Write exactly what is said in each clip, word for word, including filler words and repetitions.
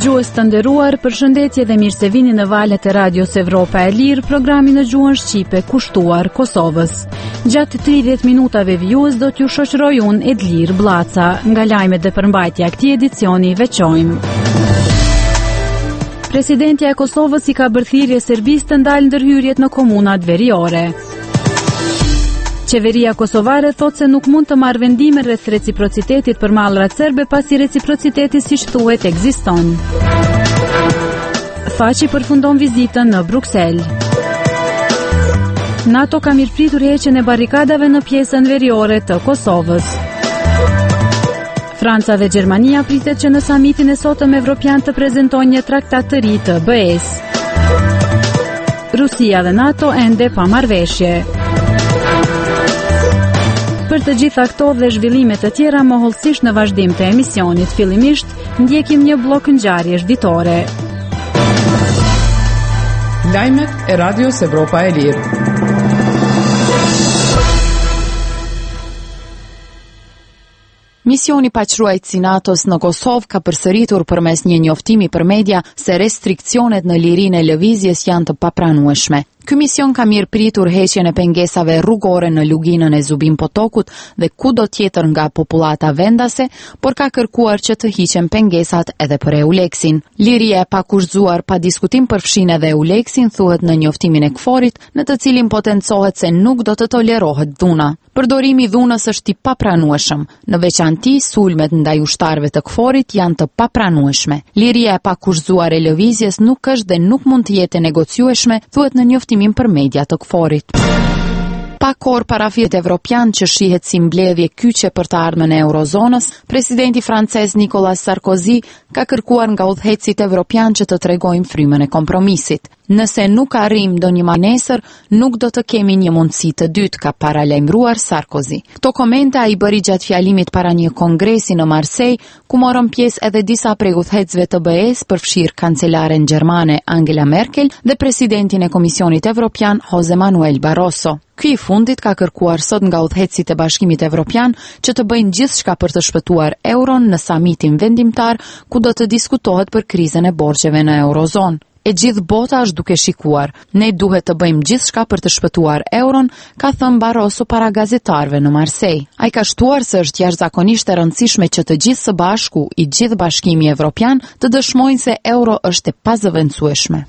Dëgjues të nderuar, përshëndetje dhe mirë se vini në valët e Radios Evropa e Lirë, programi në gjuhën shqipe kushtuar Kosovës. Gjatë tridhjetë minutave vjues do t'ju shoqëroj unë Edlir Blaca. Nga lajmet dhe përmbajtja këtij edicioni veçojmë. Presidentja e Kosovës i ka bërthirrje Serbisë të ndalë ndërhyrjet në komunat veriore. Qeveria kosovare thot se nuk mund të marrë vendime rreth reciprocitetit për mallrat serbe pasi reciprociteti siç thuhet ekziston. Thaçi përfundon vizitën në Bruksel. NATO ka mirëpritur heqjen e barrikadave në pjesën veriore të Kosovës. Franca dhe Gjermania pritet që në samitin e sotëm evropian të prezantojnë një traktat të ri të B E S. Rusia dhe NATO ende pa marrëveshje. Për të gjitha këto dhe zhvillime të tjera mohollësisht në vazhdim të emisionit, fillimisht ndjekim një blok ngjarjesh ditore. Lajmet e Radios Evropa e Lirë. Misioni paqëruajtësi NATO-s në Kosovë ka përsëritur përmes një njoftimi për media se restriksionet në lirinë e lëvizjes janë të papranueshme. Ky mision ka mirëpritur heqjen e pengesave rrugore në luginën e Zubin Potokut dhe kudo tjetër nga popullata vendase, por ka kërkuar që të hiqen pengesat edhe për Euleksin. Liria e pakushtzuar pa diskutim përfshin edhe Euleksin, thuhet në njoftimin e KFOR-it, në të cilin potencohet se nuk do të tolerohet dhuna. Përdorimi i dhunës është i papranueshëm. Në veçanti, sulmet ndaj ushtarëve të KFOR-it janë të papranueshme. Liria e pakushtzuar e lëvizjes nuk është dhe nuk mund të jetë negociueshme, thuhet në njoftimin për media të KFOR-it. Pa kohë para fitit evropian që shihet si mbledhje kyçe për të ardhmen e eurozonës, presidenti francez Nicolas Sarkozy ka kërkuar nga udhëheqësit evropian që të tregojnë frymën e kompromisit. Nëse nuk arrim ndonjë marrëveshje, nuk do të kemi një mundësi të dytë, ka paralajmëruar Sarkozy. Këto komente ai bëri gjatë fjalimit para një kongresi në Marseille, ku morën pjesë edhe disa prej udhëheqësve të B E S, përfshir kancelaren gjermane Angela Merkel dhe presidentin e Komisionit Evropian Jose Manuel Barroso. Ky i fundit ka kërkuar sot nga udhëheqësit e Bashkimit Evropian që të bëjnë gjithçka për të shpëtuar euron në samitin vendimtar, ku do të diskutohet për krizën e borxheve në eurozonë. E gjithë bota është duke shikuar. Ne duhet të bëjmë gjithçka për të shpëtuar euron, ka thënë Barroso para gazetarëve në Marseille. Ai ka shtuar se është jashtëzakonisht e rëndësishme që të gjithë së bashku, i gjithë Bashkimi Evropian, të dëshmojnë se euro është e pazëvendësueshme.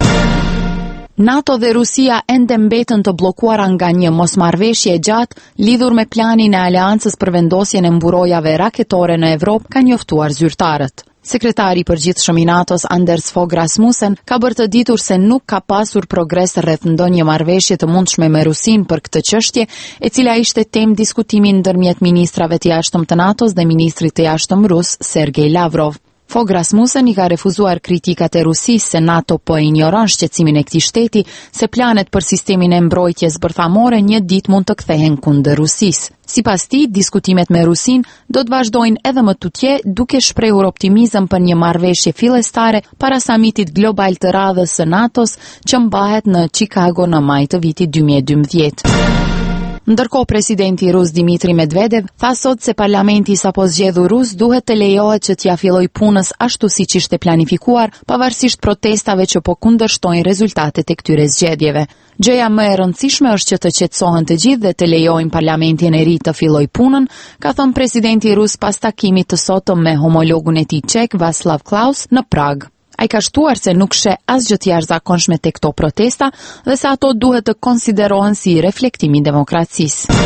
NATO dhe Rusia ende mbetën të bllokuara nga një mosmarrëveshje e gjatë lidhur me planin e aleancës për vendosjen e mburojave raketore në Evropë, ka njoftuar zyrtarët. Sekretari i përgjithshëm i NATO-s Anders Fogh Rasmussen ka bërë të ditur se nuk ka pasur progres rreth ndonjë marrëveshje të mundshme me Rusinë për këtë çështje, e cila ishte temë diskutimi ndërmjet ministrave të jashtëm të NATO-s dhe ministrit të jashtëm rus Sergej Lavrov. Fogh Rasmussen i ka refuzuar kritikat e Rusisë se NATO po e ignoron shqetësimin e këtij shteti se planet për sistemin e mbrojtjes bërthamore një ditë mund të kthehen kundër Rusisë. Sipas tij, diskutimet me Rusinë do të vazhdojnë edhe më tutje, duke shprehur optimizëm për një marrëveshje fillestare para samitit global të radhës së NATO-s që mbahet në Chicago në maj të vitit dy mijë e dymbëdhjetë. Ndërkohë, presidenti rus Dmitri Medvedev tha sot se parlamenti sapo zgjedhur rus duhet të lejohet që t'ia fillojë punës ashtu siç ishte planifikuar, pavarësisht protestave që po kundërshtojnë rezultatet e këtyre zgjedhjeve. Gjëja më e rëndësishme është që të qetësohen të gjithë dhe të lejojnë parlamentin e ri të fillojë punën, ka thënë presidenti rus pas takimit të sotëm me homologun e tij çek Václav Klaus në Prag. Ai ka shtuar se nuk sheh asgjë të jashtëzakonshme tek këto protesta dhe se ato duhet të konsiderohen si reflektim i demokracisë.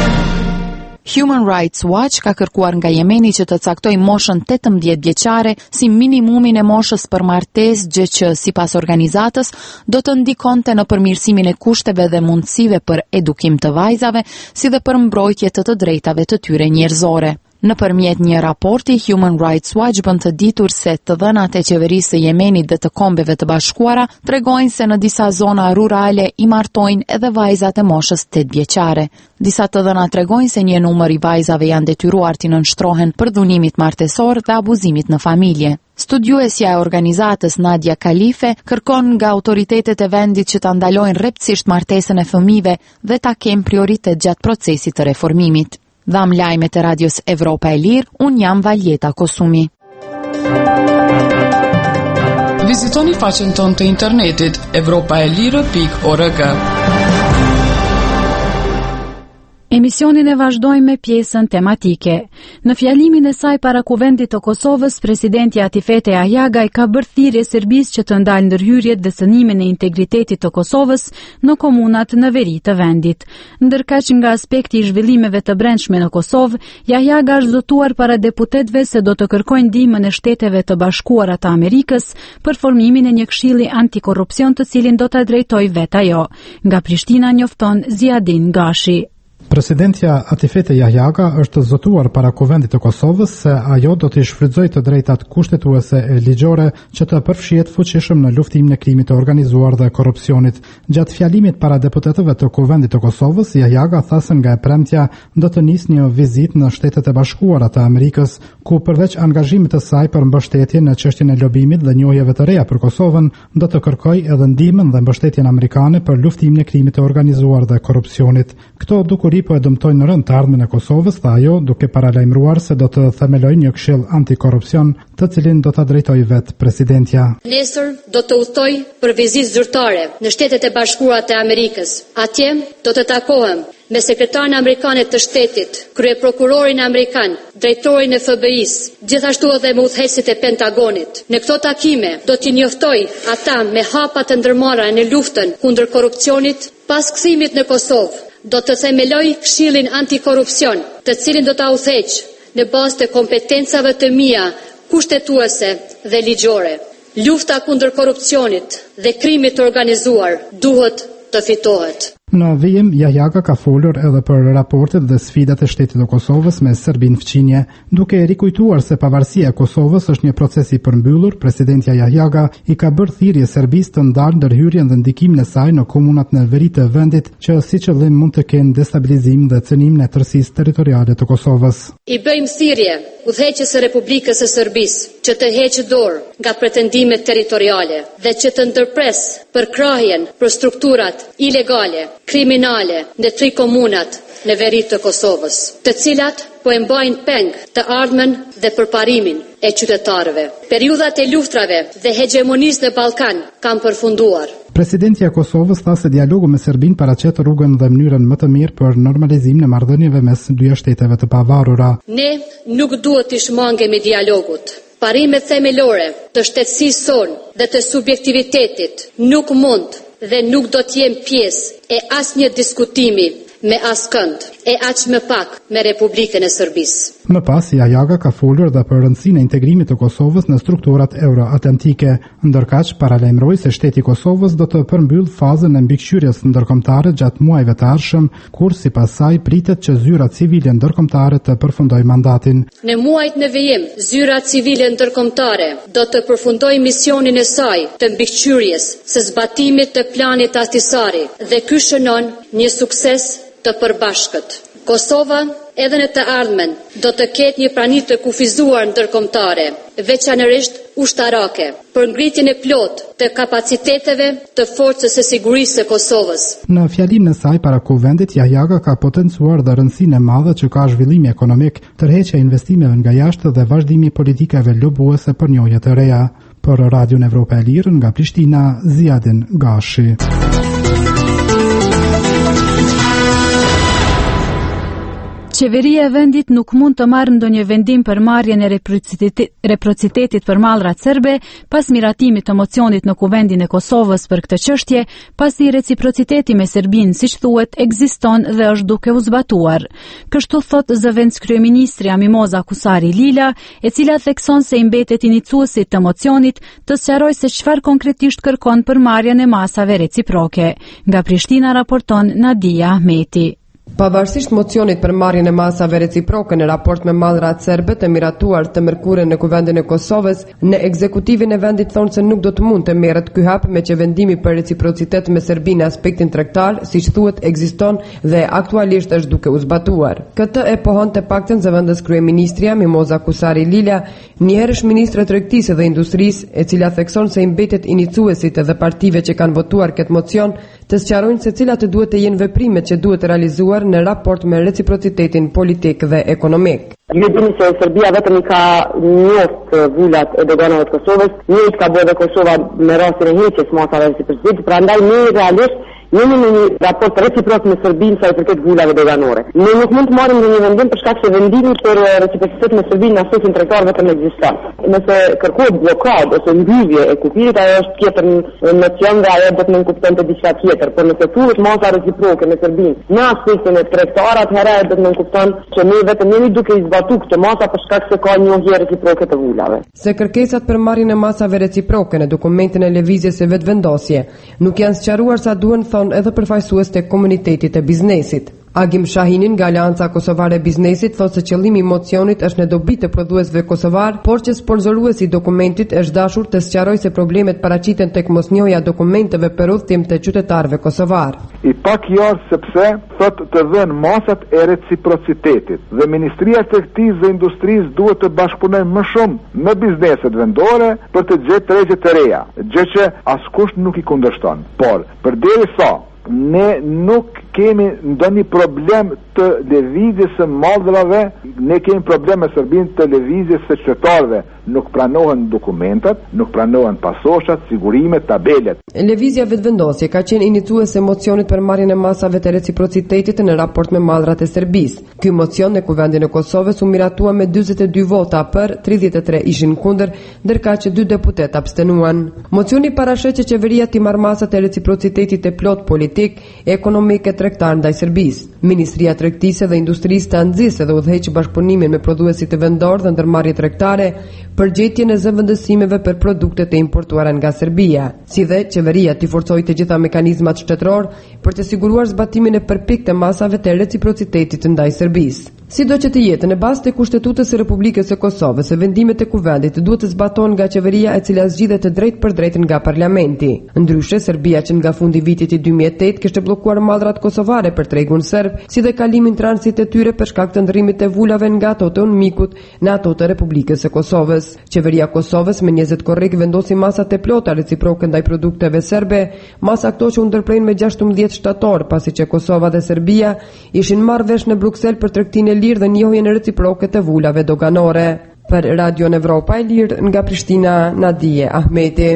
Human Rights Watch ka kërkuar nga Jemeni që të caktojë moshën tetëmbëdhjetë vjeçare si minimumin e moshës për martesë, gjë që sipas organizatës do të ndikonte në përmirësimin e kushteve dhe mundësive për edukim të vajzave, si dhe për mbrojtje të të drejtave të tyre njerëzore. Nëpërmjet një raporti, Human Rights Watch bën të ditur se të dhënat e qeverisë së Jemenit dhe të Kombeve të Bashkuara tregojnë se në disa zona rurale i martojnë edhe vajzat e moshës tetë vjeçare. Disa të dhëna tregojnë se një numër i vajzave janë detyruar të nënshtrohen për dhunimit martesor dhe abuzimit në familje. Studiuesja e organizatës Nadia Khalife kërkon nga autoritetet e vendit që ta ndalojnë rreptësisht martesën e fëmijëve dhe ta kenë prioritet gjatë procesit të reformimit. Dham lajmet e Radios Evropa e Lirë, unë jam Valjeta Kosumi. Vizitoni faqen tonë të internetit evropaelire pikë org. Emisionin e vazhdojmë me pjesën tematike. Në fjalimin e saj para Kuvendit të Kosovës, presidenti Atifete Jahjagaj ka bërë thirrje Serbisë që të ndalë ndërhyrjet dhe sënimin e integritetit të Kosovës në komunat në veri të vendit. Ndërkaq nga aspekti i zhvillimeve të brendshme në Kosovë, Jahjaga është zotuar para deputetëve se do të kërkojnë ndihmën e Shteteve të Bashkuara të Amerikës për formimin e një këshilli antikorrupsion të cilin do ta drejtojë vetë ajo. Nga Prishtina njofton Ziadin Gashi. Presidentja Atifete Jahjaga është zotuar para Kuvendit të Kosovës se ajo do të shfrytëzojë të drejtat kushtetuese e ligjore që të përfshihet fuqishëm në luftimin e krimit të organizuar dhe korrupsionit. Gjatë fjalimit para deputetëve të Kuvendit të Kosovës, Jahjaga tha se nga e premtja do të nisë një vizitë në Shtetet e Bashkuara të Amerikës, ku përveç angazhimit të saj për mbështetje në çështjen e lobimit dhe njohjeve të reja për Kosovën, do të kërkojë edhe ndihmën dhe mbështetjen amerikane për luftimin e krimit të organizuar dhe korrupsionit. Këto dukuri po e dëmtojnë në rënd të ardhmen e Kosovës, tha ajo, duke paralajmëruar se do të themelojë një këshill antikorrupsion, të cilin do ta drejtojë vetë presidentja. Nesër do të udhtoj për vizitë zyrtare në Shtetet e Bashkuara të Amerikës. Atje do të takohem me sekretarin amerikan të shtetit, kryeprokurorin amerikan, drejtorin e F B I-s, gjithashtu edhe me udhëheqësit e Pentagonit. Në këto takime do t'i njoftoj ata me hapa të ndërmarra në luftën kundër korrupsionit. Pas kthimit në Kosovë, do të themeloj këshillin antikorrupsion, të cilin do ta udhëheq në bazë të kompetencave të mia kushtetuese dhe ligjore. Lufta kundër korrupsionit dhe krimit të organizuar duhet të fitohet. Në vijim, Jahjaga ka folur edhe për raportet dhe sfidat e shtetit të Kosovës me Serbinë fqinje, duke rikujtuar se pavarësia e Kosovës është një proces i përmbyllur. Presidentja Jahjaga i ka bërë thirrje Serbisë të ndalë ndërhyrjen dhe ndikimin e saj në komunat në veri të vendit, që si qëllim mund të kenë destabilizim dhe cënimin e tërësisë territoriale të Kosovës. I bëjmë thirrje udhëheqjes së Republikës së Serbisë që të heqë dorë nga pretendimet territoriale dhe që të ndërpresë përkrahjen për strukturat ilegale kriminale në tri komunat në veri të Kosovës, të cilat po e mbajnë peng të ardhmen dhe përparimin e qytetarëve. Periudhat e luftrave dhe hegemonisë në Ballkan kanë përfunduar. Presidentja e Kosovës tha se dialogu me Serbinë paraqet rrugën dhe mënyrën më të mirë për normalizimin e marrëdhënieve mes dyja shteteve të pavarura. Ne nuk duhet të shmangemi dialogut. Parimet themelore të shtetësisë sonë dhe të subjektivitetit nuk mund dhe nuk do të jem pjesë e asnjë diskutimi me askënd, e aq më pak me Republikën e Serbisë. Më pas, Jahjaga ka folur dhe për rëndësinë e integrimit të Kosovës në strukturat euroatlantike, ndërkaq paralajmëroi se shteti i Kosovës do të përmbyll fazën e mbikëqyrjes ndërkombëtare gjatë muajve të ardhshëm, kur sipas saj pritet që zyra civile ndërkombëtare të përfundojë mandatin. Në muajt në vijim, zyra civile ndërkombëtare do të përfundojë misionin e saj të mbikëqyrjes së zbatimit të planit Ahtisari dhe ky shënon një sukses të përbashkët. Kosova, edhe në të ardhmen, do të ketë një prani të kufizuar ndërkombëtare, veçanërisht ushtarake, për ngritjen e plot të kapaciteteve të forcës së sigurisë së Kosovës. Në fjalimin e saj para Kuvendit, Jahjaga ka potencuar dhe rëndësinë e madhe që ka zhvillimi ekonomik, tërheqja e investimeve nga jashtë dhe vazhdimi i politikave lobuese për njohje të reja. Për Radion Evropa e Lirë nga Prishtina, Ziadin Gashi. Qeveria e vendit nuk mund të marrë ndonjë vendim për marrjen e reciprocitetit për mallrat serbe pas miratimit të mocionit në Kuvendin e Kosovës për këtë çështje, pasi reciprociteti me Serbinë, siç thuhet, ekziston dhe është duke u zbatuar. Kështu thot zëvendës kryeministri Mimoza Kusari Lila, e cila thekson se i mbetet iniciuesit të mocionit të sqarojë se çfarë konkretisht kërkon për marrjen e masave reciproke. Nga Prishtina raporton Nadia Ahmeti. Pavarësisht mocionit për marrjen e masave reciproke në raport me mallrat serbe të miratuar të mërkurën në Kuvendin e Kosovës, në ekzekutivin e vendit thonë se nuk do të mund të merret ky hap me që vendimi për reciprocitet me Serbinë në aspektin tregtar, siç thuhet, ekziston dhe aktualisht është duke u zbatuar. Këtë e pohon të paktën zëvendës kryeministria Mimoza Kusari Lila, njëherësh ministre e tregtisë dhe industrisë, e cila thekson se i mbetet iniciuesit edhe partive që kanë votuar këtë mocion të sqarojnë se cilat duhet të jenë veprimet që duhet të realizuar në raport me reciprocitetin politik dhe ekonomik. Ju dini se Serbia vetëm i ka njoftë vulat e doganave të Kosovës, një ka bërë dhe Kosova me rastin e heqjes masave reciprocitetit, prandaj ne realisht jemi në një raport reciprok me Serbinë sa i përket vulave doganore. Ne nuk mund të marrim një vendim për shkak se vendimi për reciprocitet me Serbinë na sosin tregtar vetëm ekziston. Nëse kërkohet blokadë ose mbyllje e kufirit, ajo është tjetër nocion dhe ajo do të nënkuptonte diçka tjetër, por nëse thuhet masa reciproke me Serbinë, në aspektin e tregtar, atëherë do të nënkupton që ne vetëm jemi duke i zbatuar këtë masa për shkak se ka njohje reciproke të vulave. Se kërkesat për marrjen e masave reciproke në dokumentin e lëvizjes së vetvendosje nuk janë sqaruar sa duhen edhe përfaqësues të komunitetit e biznesit. Agim Shahinin nga Alianca Kosovare e Biznesit thotë se qëllimi i mocionit është në dobi të prodhuesve kosovar, por që sponsoruesi i dokumentit është dashur të sqarojë se problemet paraqiten tek mosnjohja dokumenteve për udhtim të qytetarëve kosovar. I pak jarë sepse thotë të dhënë masat e reciprocitetit dhe Ministria e Tregtisë dhe Industrisë duhet të bashkëpunojnë më shumë me bizneset vendore për të gjetë tregje të reja, gjë që askush nuk i kundërshton. Por përderisa ne nuk kemi ndonjë problem të lëvizjes së mallrave, ne kemi problem me Serbinë të lëvizjes së qytetarëve. Nuk pranohen dokumentat, nuk pranohen pasoshat, sigurimet, tabelet. Lëvizja vetvendosje ka qenë iniciuese e mocionit për marrjen e masave të reciprocitetit në raport me mallrat e Serbisë. Ky mocion në Kuvendin e Kosovës u miratua me dyzet e dy vota për, tridhjetë e tre ishin kundër, ndërka që dy deputet abstenuan. Mocioni parashet që qeveria të marrë masat e reciprocitetit e plot politik, ekonomik e tregtar ndaj Serbisë. Ministria e Tregtisë dhe Industrisë të nxjisë dhe udhëheq bashkëpunimin me prodhuesit e vendor dhe ndërmarrje tregtare për gjetjen e zëvendësimeve për produktet e importuara nga Serbia, si dhe qeveria të forcojë të gjitha mekanizmat shtetëror për të siguruar zbatimin e përpikt të masave të reciprocitetit ndaj Serbisë. Sido që të jetë në bazë të Kushtetutës së Republikës së Kosovës, vendimet e kuvendit duhet të zbatohen nga qeveria e cila zgjidhet të drejtë për drejtë nga parlamenti. Ndryshe, Serbia që nga fundi vitit i dy mijë e tetë kishte bllokuar mallrat kosovare për tregun serb, si dhe kalimin transit të tyre për shkak të ndrrimit të vulave nga ato të Unmikut në ato të Republikës së Kosovës. Qeveria e Kosovës me njëzet korrik vendosi masat e plota reciproke ndaj produkteve serbe, masa këto që u ndërprejnë me gjashtëmbëdhjetë shtator, pasi që Kosova dhe Serbia ishin marrë vesh në Bruksel për tregtinë e lirë dhe njohjen reciproke të vulave doganore. Për Radio Evropa e Lirë nga Prishtina, Nadije Ahmeti.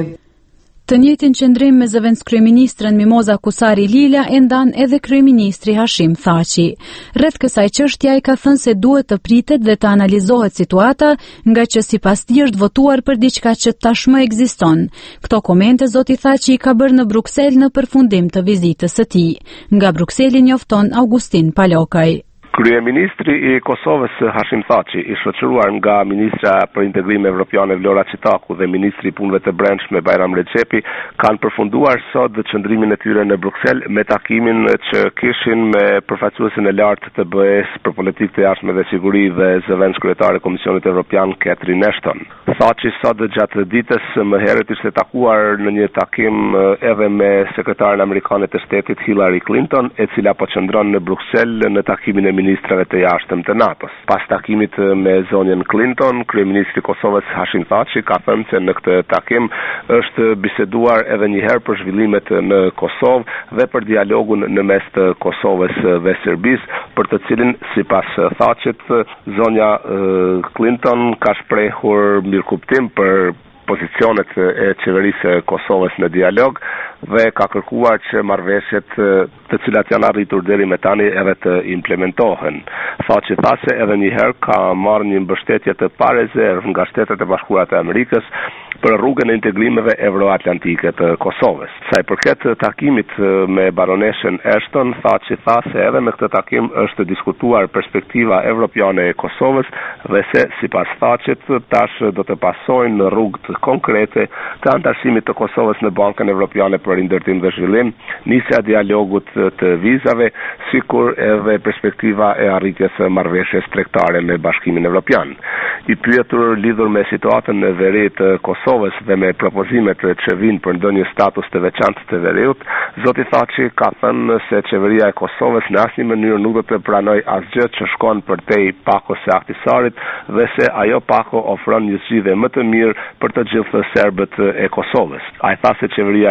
Të njëjtin qëndrim me zëvendës kryeministrën Mimoza Kusari Lila e ndan edhe kryeministri Hashim Thaçi. Rreth kësaj çështje ai ka thënë se duhet të pritet dhe të analizohet situata, nga që sipas tij është votuar për diçka që tashmë ekziston. Këto komente zoti Thaçi ka bërë në Bruksel në përfundim të vizitës së tij. Nga Brukseli njofton Augustin Palokaj. Kryeministri i Kosovës Hashim Thaçi, i shoqëruar nga ministra për integrim evropian Vlora Çitaku dhe ministri i punëve të brendshme Bajram Rexhepi, kanë përfunduar sot qëndrimin e tyre në Bruksel me takimin që kishin me përfaqësuesin e lartë të B E S për politikë të jashtme dhe siguri dhe zëvendës kryetare e Komisionit Evropian Catherine Ashton. Thaçi sot gjatë ditës më herët ishte takuar në një takim edhe me sekretaren amerikane të shtetit Hillary Clinton, e cila po qëndron në Bruksel në takimin e ministrave të jashtëm të NATO-s. Pas takimit me zonjën Clinton, kryeministri i Kosovës Hashim Thaçi ka thënë se në këtë takim është biseduar edhe një herë për zhvillimet në Kosovë dhe për dialogun në mes të Kosovës dhe Serbisë, për të cilin sipas Thaçit zonja Clinton ka shprehur mirëkuptim për pozicionet e qeverisë e Kosovës në dialog dhe ka kërkuar që marrëveshjet të cilat janë arritur deri më tani edhe të implementohen. Thaçi tha se edhe një herë ka marrë një mbështetje të parezervë nga Shtetet e Bashkuara të Amerikës për rrugën e integrimeve euroatlantike të Kosovës. Sa i përket takimit me baroneshën Ashton, Thaçi tha se edhe me këtë takim është diskutuar perspektiva evropiane e Kosovës dhe se sipas Thaçit tash do të pasojnë në rrugë të konkrete të antarësimit të Kosovës në Bankën Evropiane për Ndërtim dhe Zhvillim, nisja e dialogut të vizave, sikur edhe perspektiva e arritjes së marrëveshjes tregtare me Bashkimin Evropian. I pyetur lidhur me situatën e veri të Kosovës dhe me propozimet që vijnë për ndonjë status të veçantë të veriut, zoti Thaçi ka thënë se qeveria e Kosovës në asnjë mënyrë nuk do të pranojë asgjë që shkon përtej Pakos së Ahtisarit dhe se ajo Pako ofron një zgjidhje më të mirë për të gjithë serbët e Kosovës. Ai tha se qeveria e Kosovës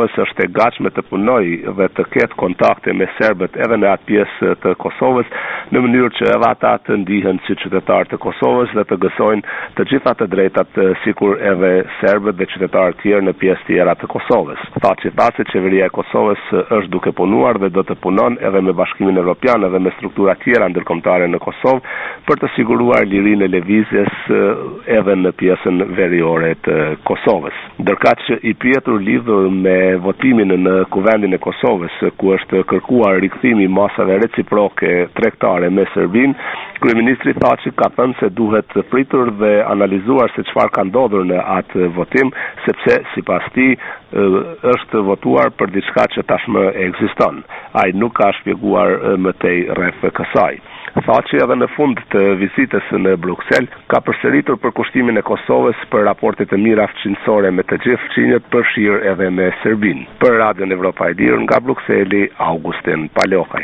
Kosovës është e gatshme të punojë dhe të ketë kontakte me serbët edhe në atë pjesë të Kosovës, në mënyrë që edhe ata të ndihen si qytetarë të Kosovës dhe të gësojnë të gjitha të drejtat sikur edhe serbët dhe qytetarët tjerë në pjesë tjera të Kosovës. Tha që tha se qeveria e Kosovës është duke punuar dhe do të punon edhe me Bashkimin Evropian edhe me struktura tjera ndërkombëtare në Kosovë për të siguruar lirinë e lëvizjes edhe në pjesën veriore të Kosovës. Ndërkaq që i pyetur lidhur me votimin në Kuvendin e Kosovës, ku është kërkuar rikthimi i masave reciproke tregtare me Serbinë, kryeministri tha që ka thënë se duhet pritur dhe analizuar se çfarë ka ndodhur në atë votim, sepse sipas tij është votuar për diçka që tashmë ekziston. Ai nuk ka shpjeguar më tej rreth kësaj. Tha që edhe në fund të vizitës në Bruksel ka përsëritur për kushtimin e Kosovës për raporte të mira fqinësore me të gjithë fqinjet, përfshirë edhe me Serbinë. Për Radion Evropa e Lirë nga Brukseli, Augustin Palokaj.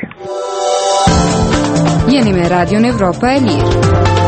Jeni me Radion Evropa e Lirë.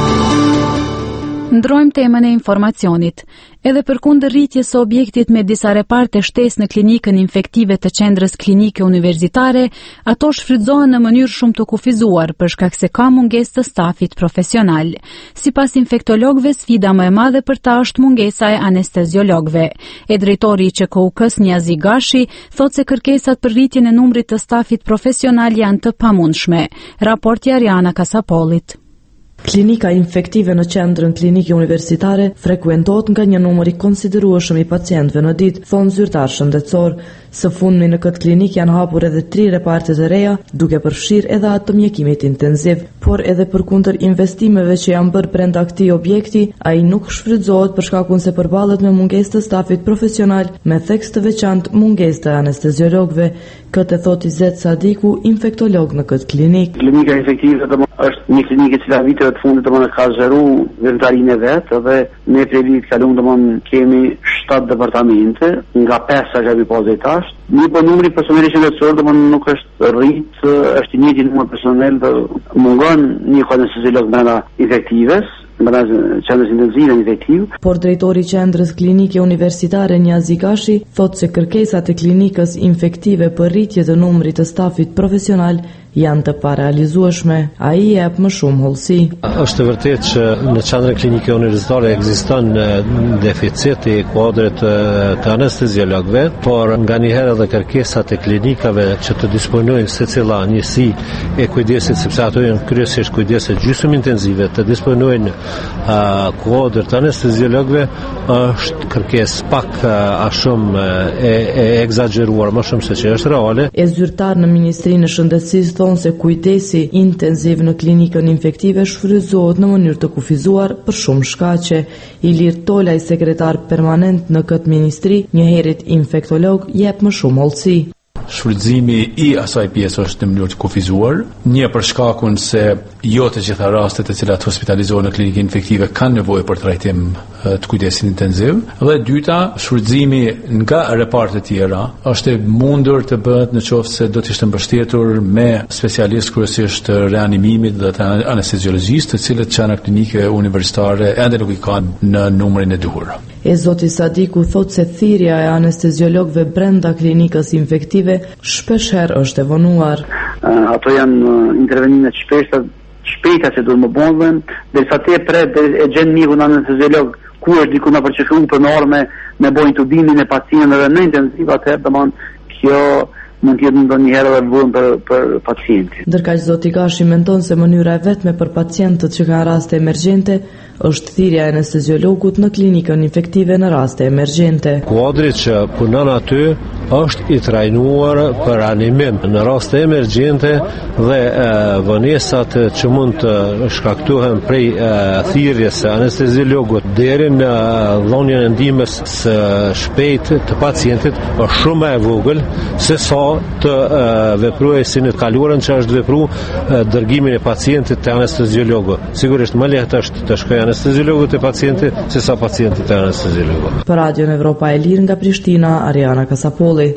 Ndrojmë temën e informacionit. Edhe përkundër rritjes së objektit me disa reparte shtesë në klinikën infektive të qendrës klinike universitare, ato shfrytëzohen në mënyrë shumë të kufizuar për shkak se ka mungesë të stafit profesional. Sipas infektologëve, sfida më e madhe për ta është mungesa e anesteziologëve. E drejtori i Q K U K-s Niazi Gashi thotë se kërkesat për rritjen e numrit të stafit profesional janë të pamundshme. Raporti Ariana Kasapolit. Klinika infektive në qendrën klinike universitare frekuentohet nga një numër i konsiderueshëm i pacientëve në ditë, thonë zyrtar shëndetësor. Së fundmi në këtë klinik janë hapur edhe tri reparte të reja, duke përfshirë edhe atë të mjekimit intenziv, por edhe përkundër investimeve që janë bërë brenda këtij objekti, ai nuk shfrytëzohet për shkakun se përballet me mungesë të stafit profesional, me theks të veçantë mungesë të anesteziologëve. Këtë thotë Izet Sadiku, infektolog në këtë klinik. Klinika infektive është një klinikë e cila viteve të fundit domosdoshmë ka zgjeru veprimtarinë e vet, dhe ne për vitin e kaluar domosdoshmë kemi shtatë departamente, nga pesë sa kemi pas deri tash. Një po numri personeli shëndetësor domosdoshmë nuk është rrit, është i njëjti numër personel, dhe mungon një anesteziolog brenda infektives, brenda qendrës intenzive infektiv. Por drejtori i qendrës klinike universitare Niazi Gashi thotë se kërkesat e klinikës infektive për rritje të numrit të stafit profesional janë të parealizueshme. Ai jep më shumë hollësi. Është vërtet që në qendrën klinike universitare ekziston deficit i kuadrit të anesteziologëve, por nganjëherë edhe kërkesat e klinikave që të disponojnë secila njësi e kujdesit, sepse ato janë kryesisht kujdese gjysmë intenzive, të disponojnë uh, kuadër të anesteziologëve, është kërkesë pak uh, a shumë e, e egzageruar, më shumë se që është reale. E zyrtar në Ministrinë e Shëndetësisë thonë se kujdesi intenziv në klinikën infektive shfrytëzohet në mënyrë të kufizuar për shumë shkaqe. Ilir Tolaj, sekretar permanent në këtë ministri, njëherët infektolog, jep më shumë hollësi. Shfrytëzimi i asaj pjesë është në mënyrë të kufizuar, një për shkakun se jo të gjitha rastet e cilat hospitalizohen në klinikë infektive kanë nevojë për trajtim të kujdesit intenziv, dhe dyta, shfrytëzimi nga reparte tjera është e mundur të bëhet në qoftë se do të ishte mbështetur me specialistë kryesisht të reanimimit dhe të anesteziologjisë, të cilët qendra klinike universitare ende nuk i kanë në numrin e duhur. E zoti Sadiku thotë se thirrja e anesteziologëve brenda klinikës infektive shpesh herë është e vonuar. Uh, ato janë uh, intervenime të shpeshta, shpejta që duhet më bëhen, derisa te pret e gjen mikun anesteziolog ku është diku në përqeshu për norme me bojnë tubimin e pacientëve në intensiv, atëherë domethënë kjo mund të jetë ndonjëherë edhe vënë për për pacientin. Ndërkaq zoti Gashi mendon se mënyra e vetme për pacientët që kanë raste emergjente është thirrja e anesteziologut në klinikën infektive në raste emergjente. Kuadri që punon aty është i trajnuar për animim në raste emergjente dhe e, vënesat që mund të shkaktohen prej e, thirrjes së anesteziologut deri në dhënien e ndihmës së shpejtë të pacientit është shumë e vogël se sa të e, veprojë si në të kaluarën që është vepruar dërgimin e pacientit te anesteziologu. Sigurisht më lehtë është të shkojë anesteziologu te pacienti se sa pacienti te anesteziologu. Për Radion Evropa e Lirë nga Prishtina, Ariana Kasapolli.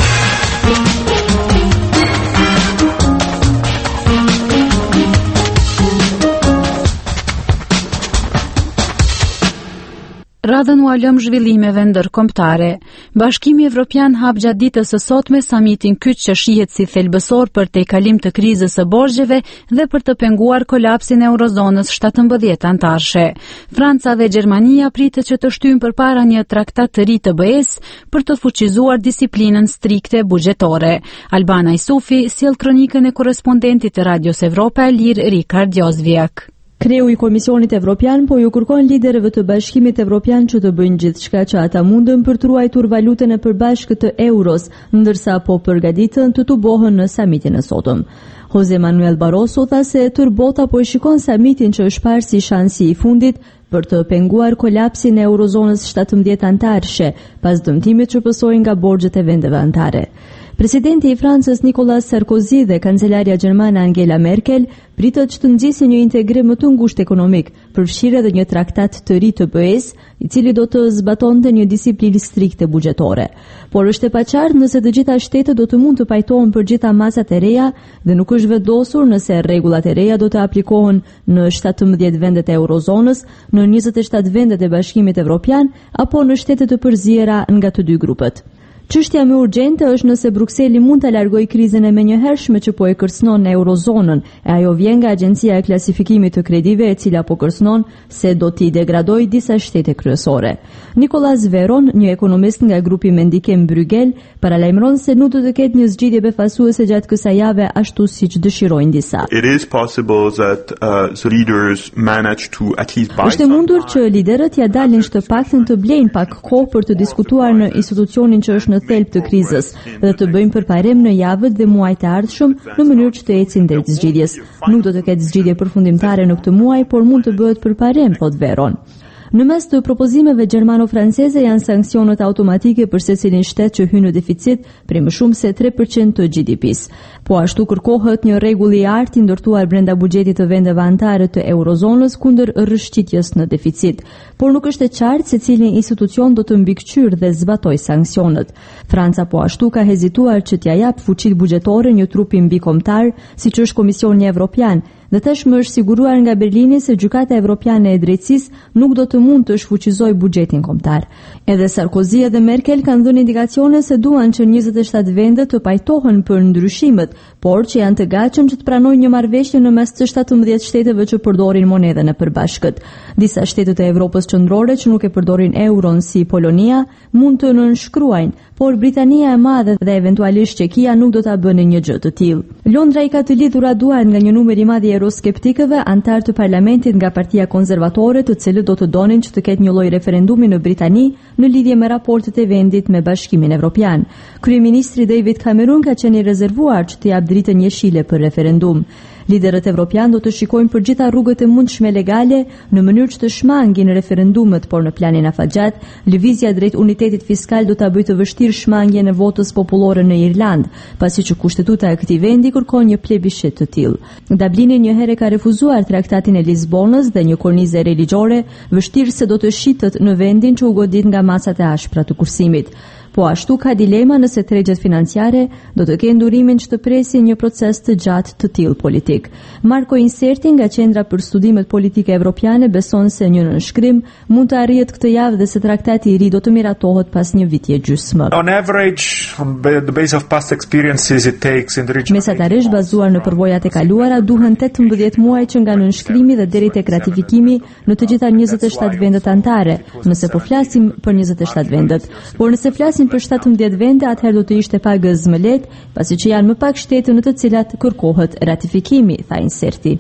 Radhën u alëm zhvillimeve ndërkombëtare. Bashkimi Evropian hap gjatë ditës së sotme samitin kyç që shihet si thelbësor për tejkalim të krizës së borxheve dhe për të penguar kolapsin e eurozonës shtatëmbëdhjetë antarëshe. Franca dhe Gjermania pritet që të shtyjnë përpara një traktat të ri të B E-s për të fuqizuar disiplinën strikte buxhetore. Albana Isufi sjell kronikën e korrespondentit të Radios Evropa e Lirë Rikard Jozviak. Kreu i Komisionit Evropian po ju kërkon liderëve të Bashkimit Evropian që të bëjnë gjithçka që ata mundën për të ruajtur valutën e përbashkët të euros, ndërsa po përgatiten të tubohen në samitin e sotëm. Jose Manuel Barroso tha se tërë bota po e shikon samitin që është parë si shansi i fundit për të penguar kolapsin e eurozonës shtatëmbëdhjetë antarëshe, pas dëmtimit që pësojnë nga borxhet e vendeve antare. Presidenti i Francës Nicolas Sarkozy dhe kancelarja gjermane Angela Merkel pritet që të nxjisë një integrim më të ngushtë ekonomik, përfshirë edhe një traktat të ri të B E-s, i cili do të zbatonte një disiplinë strikte buxhetore. Por është e paqartë nëse të gjitha shtetet do të mund të pajtohen për gjitha masat e reja dhe nuk është vendosur nëse rregullat e reja do të aplikohen në shtatëmbëdhjetë vendet e eurozonës, në njëzet e shtatë vendet e Bashkimit Evropian apo në shtete të përziera nga të dy grupet. Çështja më urgjente është nëse Brukseli mund ta largojë krizën e menjëhershme që po e kërcënon eurozonën, e ajo vjen nga Agjencia e Klasifikimit të Kredive, e cila po kërcënon se do t'i degradojë disa shtete kryesore. Nicolas Veron, një ekonomist nga grupi Mendikem Bruegel, paralajmëron se nuk do të ketë një zgjidhje befasuese gjatë kësaj jave ashtu siç dëshirojnë disa. It is possible that uh, the leaders manage to at least buy. Është e mundur që liderët ja dalin të paktën të blejnë pak kohë për të diskutuar në institucionin që është në thelb të krizës dhe të bëjmë përparim në javët dhe muajt e ardhshëm në mënyrë që të ecin drejt zgjidhjes. Nuk do të ketë zgjidhje përfundimtare në këtë muaj, por mund të bëhet përparim, thot Veron. Në mes të propozimeve gjermano-franceze janë sanksionet automatike për secilin shtet që hyn në deficit prej më shumë se tre përqind të G D P-s. Po ashtu kërkohet një rregull i artë i ndërtuar brenda buxhetit të vendeve anëtare të eurozonës kundër rrëshqitjes në deficit, por nuk është e qartë se cili institucion do të mbikëqyrë dhe zbatoj sanksionet. Franca po ashtu ka hezituar që t'ja jap fuqitë buxhetore një trupi mbikombëtar, siç është Komisioni Evropian, dhe tashmë është siguruar nga Berlini se Gjykata Evropiane e Drejtësisë nuk do të mund të shfuqizojë buxhetin kombëtar. Edhe Sarkozy dhe Merkel kanë dhënë indikacione se duan që njëzet e shtatë vende të pajtohen për ndryshimet, por që janë të gatshëm që të pranojnë një marrëveshje në mes të shtatëmbëdhjetë shteteve që përdorin monedën e përbashkët. Disa shtetet e Evropës qendrore që nuk e përdorin euron si Polonia mund të nënshkruajnë, por Britania e Madhe dhe eventualisht Çekia nuk do ta bënin një gjë të tillë. Londra i ka të lidhura duart nga një numër i madh i euroskeptikëve, antar të parlamentit nga Partia Konservatore, të cilët do të donin që të ketë një lloj referendumi në Britani në lidhje me raportet e vendit me Bashkimin Evropian. Kryeministri David Cameron ka qenë i rezervuar që të jap dritën jeshile për referendum. Liderët evropian do të shikojnë për gjitha rrugët e mundshme legale në mënyrë që të shmangin referendumet, por në planin afatgjat, lëvizja drejt unitetit fiskal do ta bëjë të vështirë shmangjen e votës popullore në Irland, pasi që kushtetuta e këtij vendi kërkon një plebishit të tillë. Dublini një herë ka refuzuar traktatin e Lisbonës dhe një kornizë religjore, vështirë se do të shitet në vendin që u godit nga masat e ashpra të kursimit. Po ashtu ka dilema nëse tregjet financiare do të kenë durimin që të presin një proces të gjatë të tillë politik. Marko Inserti nga Qendra për Studimet Politike Evropiane beson se një nënshkrim mund të arrihet këtë javë dhe se traktati i ri do të miratohet pas një viti e gjysmë. On average, on the base of past experiences, it takes in the region. Mesatarisht bazuar në përvojat e kaluara duhen tetëmbëdhjetë muaj që nga nënshkrimi dhe deri tek ratifikimi në të gjitha njëzet e shtatë vendet anëtare, nëse po flasim për njëzet e shtatë vendet. Por nëse flasim për shtatëmbëdhjetë vende, atëherë do të ishte pak më lehtë, pasi që janë më pak shtete në të cilat kërkohet ratifikimi, tha Inserti.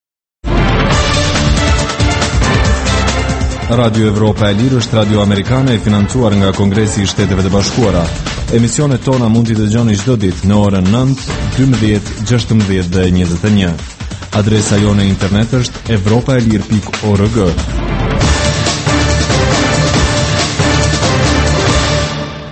Radio Evropa e Lirë është radio amerikane e financuar nga Kongresi i Shteteve të Bashkuara. Emisionet tona mund t'i dëgjoni çdo ditë në orën nëntë, dymbëdhjetë, gjashtëmbëdhjetë dhe njëzet e një. Adresa jone internet është evropaelir pikë org.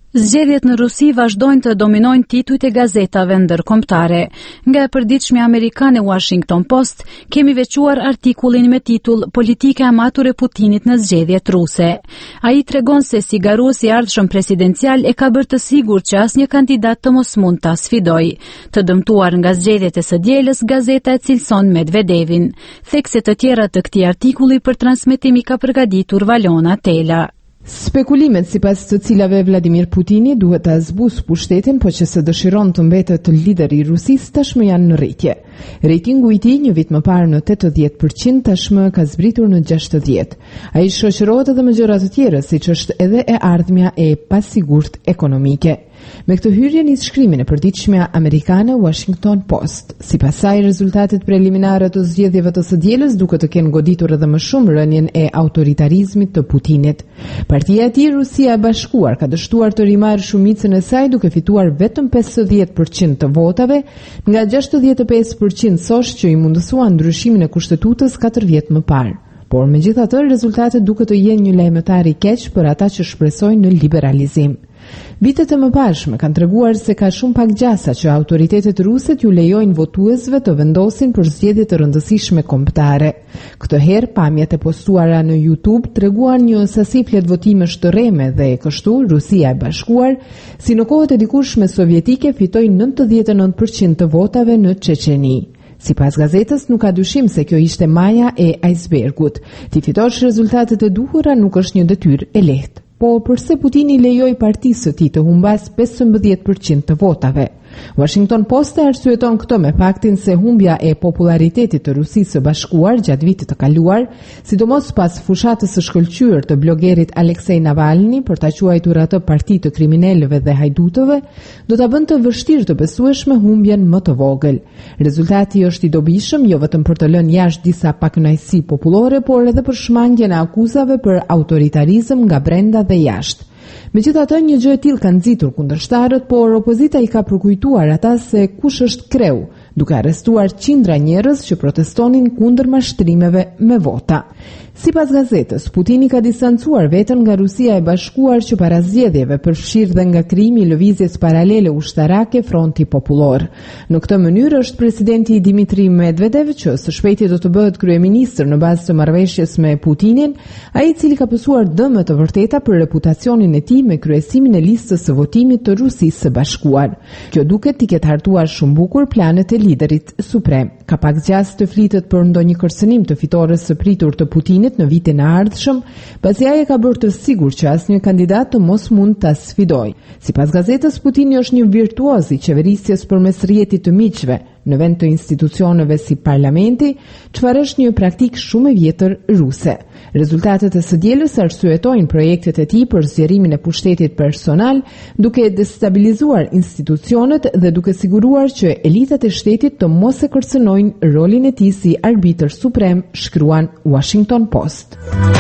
Zgjedhjet në Rusi vazhdojnë të dominojnë titujt e gazetave ndërkombëtare. Nga e përditshme amerikane Washington Post, kemi veçuar artikullin me titull Politika e matur e Putinit në zgjedhjet ruse. Ai tregon se si garuesi i ardhshëm presidencial e ka bërë të sigurt që asnjë kandidat të mos mund ta sfidojë. Të dëmtuar nga zgjedhjet e së dielës, gazeta e cilëson Medvedevin. Thekse të tjera të këtij artikulli për transmetim i ka përgatitur Valona Tela. Spekulimet sipas të cilave Vladimir Putini duhet ta zbusë pushtetin, po që se dëshiron të mbetet lider i Rusisë, tashmë janë në rritje. Ratingu i tij një vit më parë në tetëdhjetë përqind tashmë ka zbritur në gjashtëdhjetë. Ai shoqërohet edhe me gjëra të tjera, siç është edhe e ardhmja e pasigurt ekonomike. Me këtë hyrje nis shkrimin e përditshmja amerikane Washington Post. Sipas saj, rezultatet preliminare të zgjedhjeve të së dielës duket të kenë goditur edhe më shumë rënien e autoritarizmit të Putinit. Partia e tij, Rusia e Bashkuar, ka dështuar të rimarrë shumicën e saj duke fituar vetëm pesëdhjetë përqind të votave nga gjashtëdhjetë e pesë përqind sosh që i mundësua ndryshimin e kushtetutës katër vjet më parë. Por megjithatë, rezultatet duket të jenë një lajmëtar i keq për ata që shpresojnë në liberalizim. Vitet e mëparshme kanë treguar se ka shumë pak gjasa që autoritetet ruse t'ju lejojnë votuesve të vendosin për zgjedhje të rëndësishme kombëtare. Këtë herë pamjet e postuara në YouTube treguan një sasi flet votimesh të rreme dhe kështu Rusia e Bashkuar, si në kohët e dikurshme sovjetike, fitoi nëntëdhjetë e nëntë përqind të votave në Çeçeni. Sipas gazetës, nuk ka dyshim se kjo ishte maja e icebergut. Ti fitosh rezultatet e duhura nuk është një detyrë e lehtë. Po përse Putini lejoi partisë së tij të humbas pesëmbëdhjetë përqind të votave? Washington Post arsyeton këtë me faktin se humbja e popularitetit të Rusisë së Bashkuar gjatë vitit të kaluar, sidomos pas fushatës së shkëlqyer të blogerit Aleksej Navalny për ta quajtur atë parti të kriminalëve dhe hajdutëve, do ta bënte vështirë të besueshme humbjen më të vogël. Rezultati është i dobishëm jo vetëm për të lënë jashtë disa pakënaqësi popullore, por edhe për shmangjen e akuzave për autoritarizëm nga brenda dhe jashtë. Megjithatë, një gjë e tillë ka nxitur kundërshtarët, por opozita i ka përkujtuar ata se kush është kreu, duke arrestuar qindra njerëz që protestonin kundër mashtrimeve me vota. Sipas gazetës, Putini ka distancuar veten nga Rusia e Bashkuar që para zgjedhjeve përfshirë dhe nga krijimi i lëvizjes paralele ushtarake Fronti Popullor. Në këtë mënyrë është presidenti Dmitrij Medvedev, që së shpejti do të bëhet kryeministër në bazë të marrëveshjes me Putinin, ai i cili ka pësuar dëme të vërteta për reputacionin e tij me kryesimin e listës së votimit të Rusisë së Bashkuar. Kjo duket t'i ketë hartuar shumë bukur planet e liderit suprem. Ka pak gjas të flitet për ndonjë kërcënim të fitores së pritur të Putinit në vitin e ardhshëm, pasi ai e ka bërë të sigurt që asnjë kandidat të mos mund ta sfidojë. Sipas gazetës, Putini është një virtuoz i qeverisjes përmes rrjetit të miqve, në vend të institucioneve si parlamenti, çfarë është një praktikë shumë e vjetër ruse. Rezultatet e së dielës arsyetojnë projektet e tij për zgjerimin e pushtetit personal, duke destabilizuar institucionet dhe duke siguruar që elitat e shtetit të mos e kërcënojnë rolin e tij si arbitër suprem, shkruan Washington Post.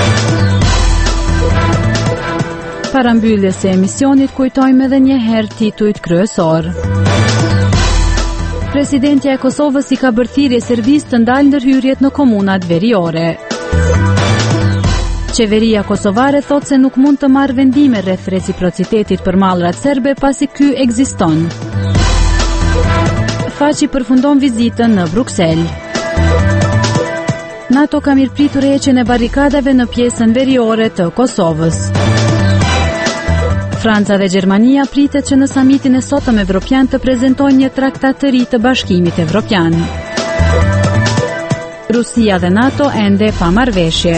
Para mbylljes së emisionit kujtojmë edhe një herë titujt kryesor. Presidentja e Kosovës i ka bërë thirrje Serbisë të ndalë ndërhyrjet në komunat veriore. Qeveria kosovare thot se nuk mund të marrë vendime rreth reciprocitetit për mallrat serbe pasi ky ekziston. Façi përfundon vizitën në Bruksel. NATO ka mirëpritur heqjen e barrikadave në pjesën veriore të Kosovës. Franca dhe Gjermania pritet që në samitin e sotëm evropian të prezantojnë një traktat të ri të Bashkimit Evropian. Rusia dhe NATO ende pa marrëveshje.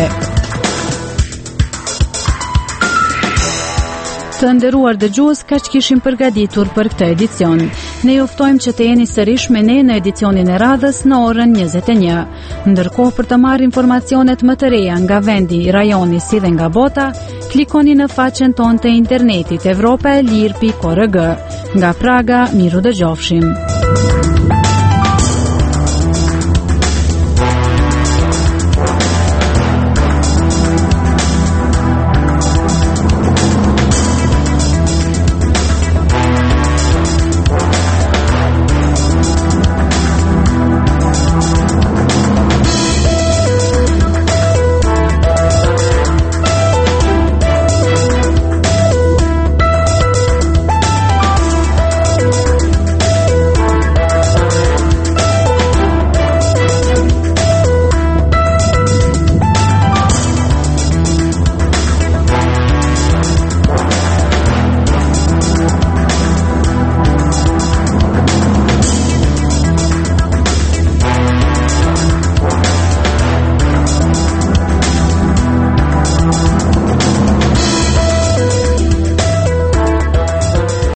Të nderuar dëgjues, kaq kishim përgatitur për këtë edicion. Ne ju ftojmë që të jeni sërish me ne në edicionin e radhës në orën njëzet e një. Ndërkohë, për të marrë informacionet më të reja nga vendi, rajoni si dhe nga bota, klikoni në faqen tonë të internetit evropaelir pikë org. Nga Praga, miru dëgjofshim.